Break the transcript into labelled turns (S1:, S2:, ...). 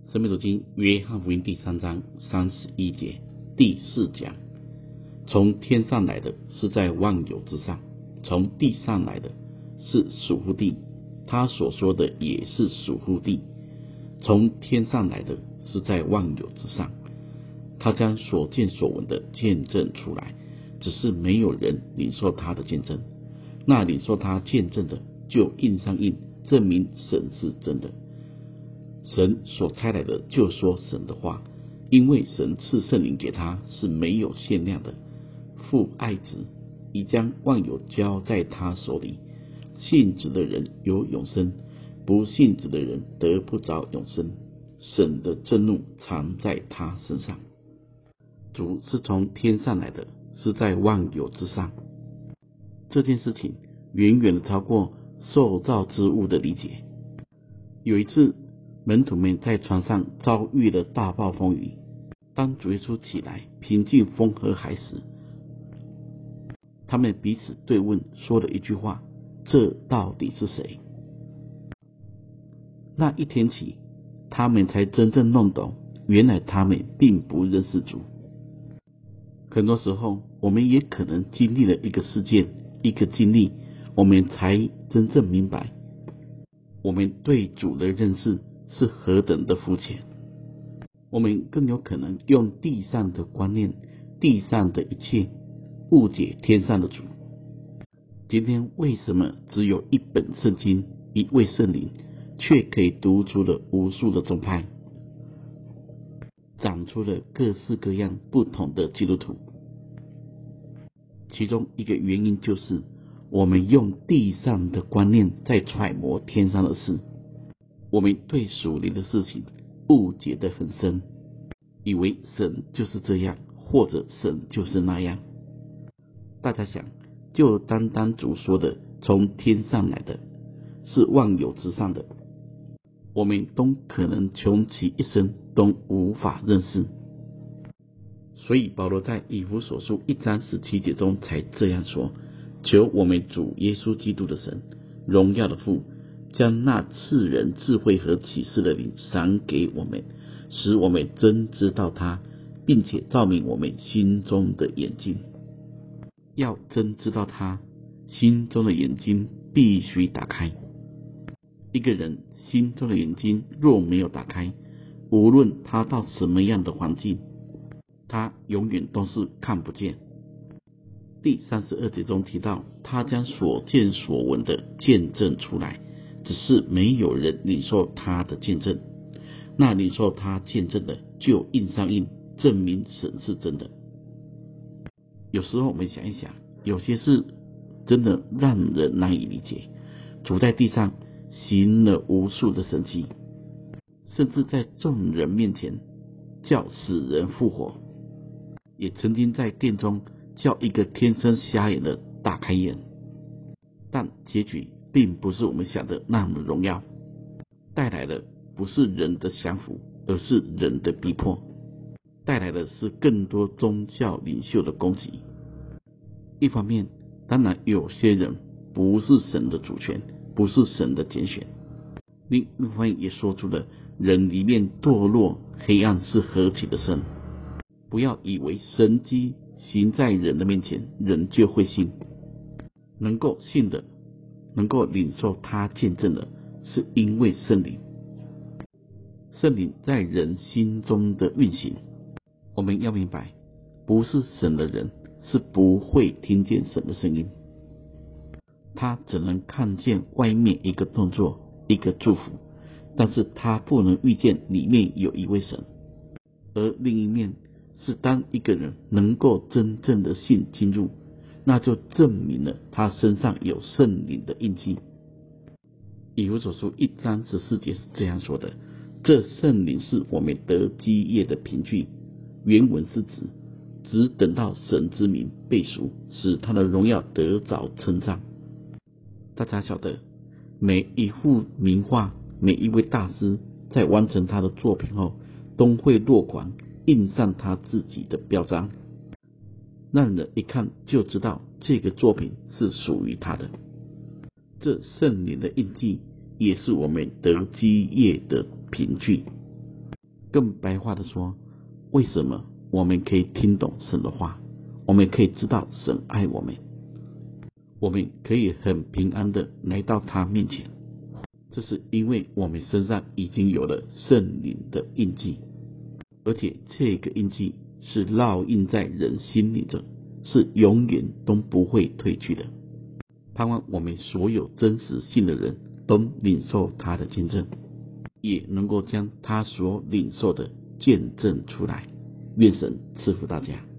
S1: 生命读经约翰福音第3章31节，第4讲，从天上来的是在万有之上，从地上来的是属乎地，他所说的也是属乎地。从天上来的是在万有之上，他将所见所闻的见证出来，只是没有人领受他的见证。那领受他见证的，就印上印，证明神是真的。神所差来的就说神的话，因为神赐圣灵给他是没有限量的。父爱子，已将万有交在他手里。信子的人有永生，不信子的人得不着永生。神的震怒藏在他身上。主是从天上来的，是在万有之上。这件事情远远的超过受造之物的理解。有一次，门徒们在船上遭遇了大暴风雨，当主耶稣起来平静风和海时，他们彼此对问，说了一句话：这到底是谁？那一天起，他们才真正弄懂，原来他们并不认识主。很多时候，我们也可能经历了一个事件、一个经历，我们才真正明白，我们对主的认识是何等的肤浅。我们更有可能用地上的观念、地上的一切，误解天上的主。今天为什么只有一本圣经、一位圣灵，却可以读出了无数的宗派，长出了各式各样不同的基督徒？其中一个原因就是，我们用地上的观念在揣摩天上的事。我们对属灵的事情误解得很深，以为神就是这样，或者神就是那样。大家想，就单单主说的从天上来的，是万有之上的，我们都可能穷其一生都无法认识。所以保罗在以弗所书1章17节中才这样说：求我们主耶稣基督的神，荣耀的父，将那赐人智慧和启示的灵赏给我们，使我们真知道他，并且照明我们心中的眼睛。要真知道他，心中的眼睛必须打开。一个人心中的眼睛若没有打开，无论他到什么样的环境，他永远都是看不见。第32节中提到，他将所见所闻的见证出来，只是没有人领受他的见证。那领受他见证的，就印上印，证明神是真的。有时候我们想一想，有些事真的让人难以理解。主在地上行了无数的神迹，甚至在众人面前叫死人复活，也曾经在殿中叫一个天生瞎眼的大开眼。但结局并不是我们想的那么荣耀，带来的不是人的降服，而是人的逼迫，带来的是更多宗教领袖的攻击。一方面，当然有些人不是神的主权，不是神的拣选；另一方面也说出了人里面堕落黑暗是何其的深。不要以为神迹行在人的面前，人就会信。能够信的，能够领受他见证的，是因为圣灵。圣灵在人心中的运行，我们要明白，不是神的人是不会听见神的声音。他只能看见外面一个动作，一个祝福，但是他不能预见里面有一位神。而另一面是，当一个人能够真正的信进入，那就证明了他身上有圣灵的印记。以弗所书1章14节是这样说的：这圣灵是我们得基业的凭据。原文是指，只等到神之名被赎，使他的荣耀得着称赞。大家晓得，每一幅名画，每一位大师在完成他的作品后，都会落款印上他自己的标章，让人一看就知道这个作品是属于他的。这圣灵的印记也是我们得基业的凭据。 更白话的说，为什么我们可以听懂神的话，我们可以知道神爱我们，我们可以很平安的来到他面前，这是因为我们身上已经有了圣灵的印记，而且这个印记是烙印在人心里的，是永远都不会褪去的。盼望我们所有真实信的人都领受他的见证，也能够将他所领受的见证出来。愿神赐福大家。